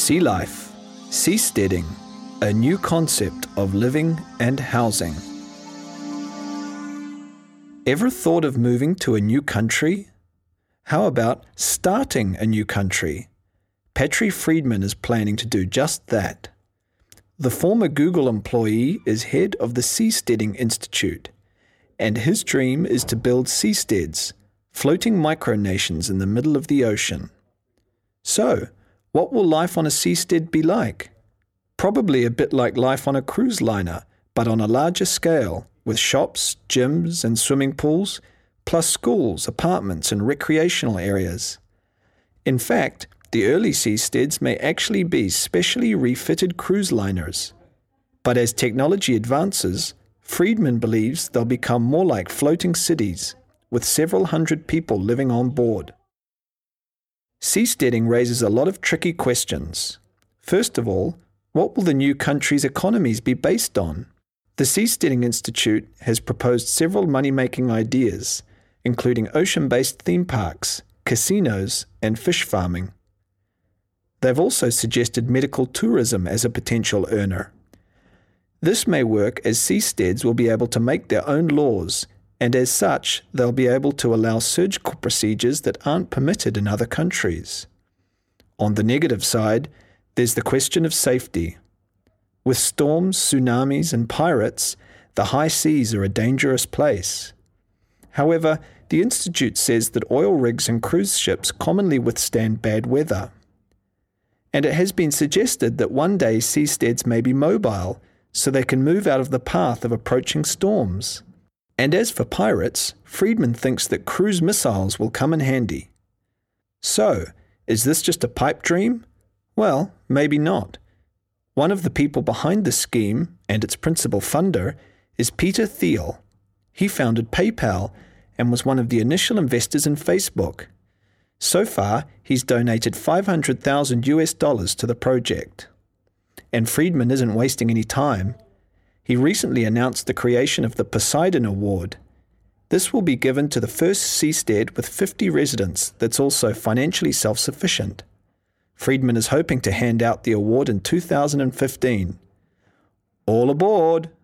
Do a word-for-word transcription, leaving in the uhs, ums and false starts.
Sea life, seasteading, a new concept of living and housing. Ever thought of moving to a new country? How about starting a new country? Patri Friedman is planning to do just that. The former Google employee is head of the Seasteading Institute, and his dream is to build seasteads, floating micronations in the middle of the ocean. So, what will life on a seastead be like? Probably a bit like life on a cruise liner, but on a larger scale, with shops, gyms, and swimming pools, plus schools, apartments, and recreational areas. In fact, the early seasteads may actually be specially refitted cruise liners. But as technology advances, Friedman believes they'll become more like floating cities, with several hundred people living on board. Seasteading raises a lot of tricky questions. First of all, what will the new country's economies be based on? The Seasteading Institute has proposed several money-making ideas, including ocean-based theme parks, casinos, and fish farming. They've also suggested medical tourism as a potential earner. This may work as seasteads will be able to make their own laws, and as such, they'll be able to allow surgical procedures that aren't permitted in other countries. On the negative side, there's the question of safety. With storms, tsunamis, and pirates, the high seas are a dangerous place. However, the Institute says that oil rigs and cruise ships commonly withstand bad weather. And it has been suggested that one day seasteads may be mobile, so they can move out of the path of approaching storms. And as for pirates, Friedman thinks that cruise missiles will come in handy. So, is this just a pipe dream? Well, maybe not. One of the people behind the scheme, and its principal funder, is Peter Thiel. He founded PayPal and was one of the initial investors in Facebook. So far, he's donated five hundred thousand US dollars to the project. And Friedman isn't wasting any time. He recently announced the creation of the Poseidon Award. This will be given to the first seastead with fifty residents that's also financially self-sufficient. Friedman is hoping to hand out the award in two thousand fifteen. All aboard!